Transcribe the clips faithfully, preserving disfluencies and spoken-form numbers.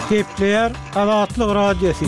Kepler Azatlyk Radiosu.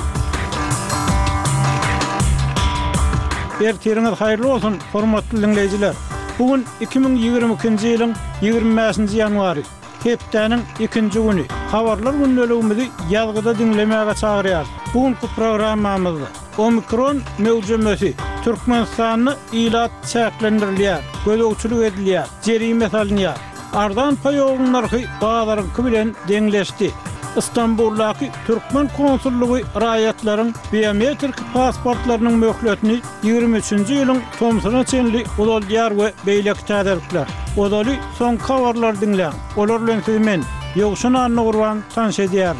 Ertiriniz hayırlı olsun hormatly dinleyijiler. Bugün iki bin ýygrimi ikinji ýylyň ýygrimi beşinji ýanwary. Hepdeniň ikinji güni. Habarlar gündeligimizi ýazgyda dinlemäge çagyrýar. Bugünkü programmamyzda Omikron mewjumesi Türkmenistanyny ilat çäklendirilýär, gözegçilik edilýär, jerime salynýar. Ardan paýogyň narhy bazaryňky bilen deňleşdi. İstanbul'daki Türkmen konsulluğu raýatlaryň biometrik pasportlarynyň möhletini ýygrimi üçinji ýylyň tomsyna çenli ulalýar we beýlek täderikler. Odaly soň habarlar dinleň. Olar bilen siz men ýogşun anny gurban tanş edýär.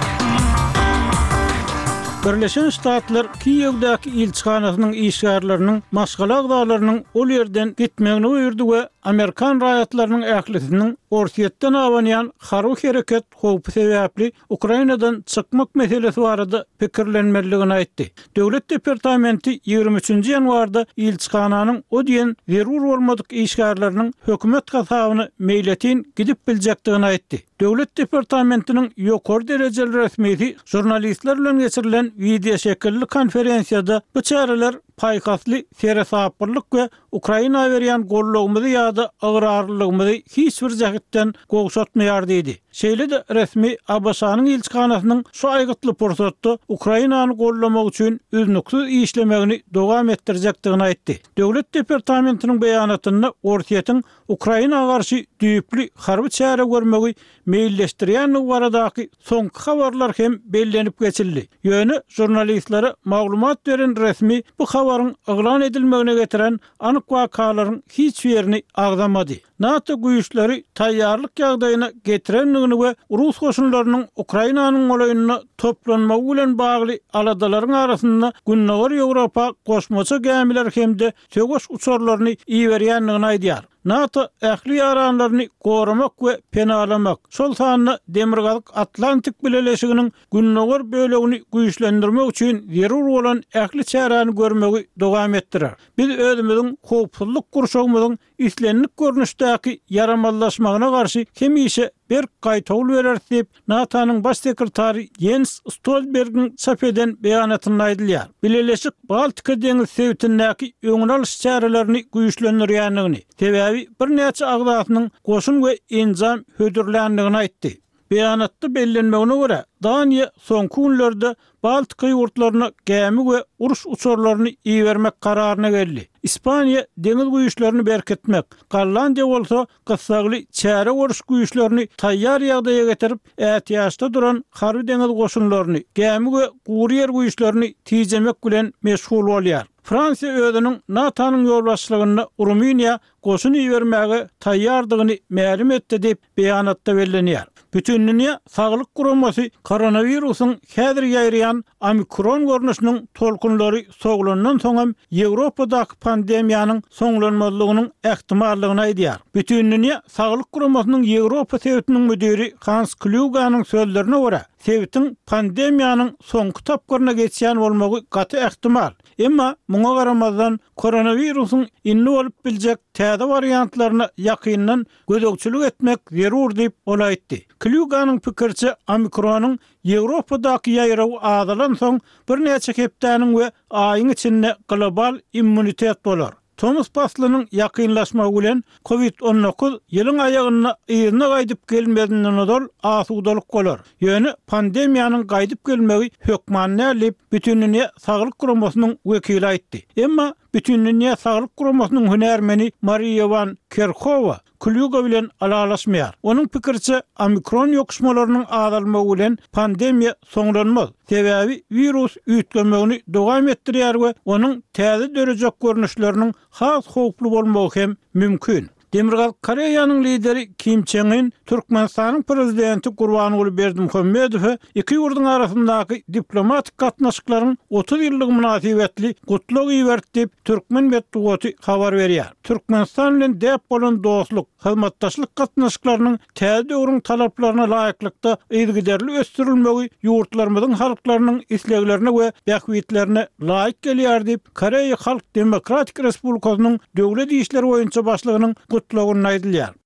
Birleşen Ştatlar Kiýewdäki ilçihanasynyň işgärlerini maşgala agdalarynyň ol ýerden gitmegini buyurdy we Amerikan raýatlarynyň ählisiniň orsiýetden awanýan harby hereket howpy sebäpli Ukrainadan çykmak meselesi barada pikirlenmeligini aýtdy. Döwlet departamenti ýygrimi üçinji ýanwarda ilçihananyň o diýen zerur bolmadyk işgärleriniň hökümet gasabyny meýletin gidip biljekdigini aýtdy. Döwlet departamentiniň ýokary derejeli resmisi jurnalistler bilen geçirilen video şekilli konferensiýada bu çareler paýkasly serasapyrlyk we Ukraina berýän gollugymyzy ýa-da agrarlygymyzy hiç bir jagtdan gowşatmaýar diýdi. Şeýle de resmi Abaşanyň ilçihanasynyň şu aýgytly pursatda Ukrainany gollamak üçin üznüksiz işlemegini dowam etdirjekdigini aýtdy. Döwlet departamentiniň beýanatyna Orsiýetiň Ukrainaga garşy düýpli harby çäre görmegi meýilleşdirýän baradaky soňky habarlar hem bellenip geçildi. Ýöne jurnalistlere maglumat beren resmi bu habaryň eglan edilmegine getiren anyk wakalaryň hiç ýerini agdamady. NATO güýçleri taýýarlyk ýagdaýyna getirenligini we Rus goşunlarynyň Ukrainanyň olaýyna toplanmagy bilen bagly aladalaryň arasynda günneger Ýewropa goşmaça gämiler hemde töweş uçarlaryny iýerýänligini aýdýar. NATO ähli ýaranlaryny goramak we penalamak, şol sanyny demirgalyk Atlantik bileleşiginiň günneger bölegini güýçlendirmek üçin zerur bolan ähli çärany görmegi dowam etdirer. Biz özümiziň howpsuzlyk gurşagymyzyň islenlik görnüşdäki yaramallaşmagyna garşy hemişe bir gaýtawl berer diýip NATO'nyň baş sekretary Jens Stoltenbergiň çap eden beýanatyny aýdylýar. Bileleşik Baltika deňiz sewtindäki öňüne alyş çärelerini güýçlendirýänligini, sebäbi bir näçe agdasynyň goşun we enjam hödürlänligini aýtdy. Beýanatda bellenmegine görä, Daniýa soňky günlerde Baltika ýurtlaryna gämi we uruş uçarlaryny iýermek kararyna geldi. İspaniýa deňiz güýçlerini berketmek, Gollandiýa bolsa gysagly çäre uruş güýçlerini taýýar ýagdaýa getirip, ähtiýaçda duran harby deňiz goşunlaryny, gämi we gurýer güýçlerini tijemek bilen meşgul bolýar. Fransiýa özüniň NATO'nyň ýolbaşçylygyna Rumyniýa goşun iýermäge taýýardygyny ma'lum etdi diýip beýanatda bellenýär. Bütün dünýä saglyk guramasy koronawirusyň häzir ýaýrayan Omikron görnüşiniň tolkunlary soglandan soň Ýewropadaky pandemiýanyň soňlanmalygynyň ähtimallygyny aýdýar. Bütün dünýä saglyk guramasynyň Ýewropa sewtiniň müdiri Hans Kluganyň sözlerine görä, sewtin pandemiýanyň soňky tapgyryna geçýän bolmagy gaty ähtimal. Emma muňa garamazdan koronawirusyň inni bolup biljek täze variantlaryna ýakyndan gözegçilik etmek zerur diýip ol aýtdy. Kluganyň pikirçe Omikronyň Ýewropadaky ýaýragy azalan soň bir näçe hepdeniň we aýyň içinde global immunitet bolar. Thomas Paslynyň ýakynlaşmagy bilen covid on dokuz ýylyň aýagyna ýygyna gaýdyp gelmedinden odol asudalyk bolar. Ýöne pandemiýanyň gaýdyp gelmegi hökmanny alyp bütün dünýä saglyk guramasynyň wekili aýtdy. Emma bütün dünýä saglyk guramasynyň hünärmeni Maria van Kerkhova Kluga bilen alalaşmaýar. Onuň pikirçe Omikron ýokuşmalarynyň azalmagy bilen pandemiýa soňlanmaz. Sebäbi virus üýtgemegini dowam etdirýär we onuň täze dörejek görnüşleriniň has howply bolmagy hem mümkin. Demirgal Koreýanyň lideri Kim Jong-un Türkmenistanyň prezidenti Gurbanuly Berdimuhammedow iki ýurduň arasyndaky diplomatik gatnaşyklaryň otuz ýyllyk münasibetli gutluk iýerdi Türkmen medeniýeti habar berýär. Türkmenistan bilen däp bolan dostluk, hyzmatdaşlyk gatnaşyklarynyň täze döwrüň talaplaryna laýyklykda ýygyderli ösdürilmegi ýurtlarymyzyň halklarynyň isleglerine we bähwitlerine laýyk gelýär diýip Koreýa Halk Demokratik Respublikasynyň döwlet işleri boýunça başlygynyň gutlagyny aýdylýar.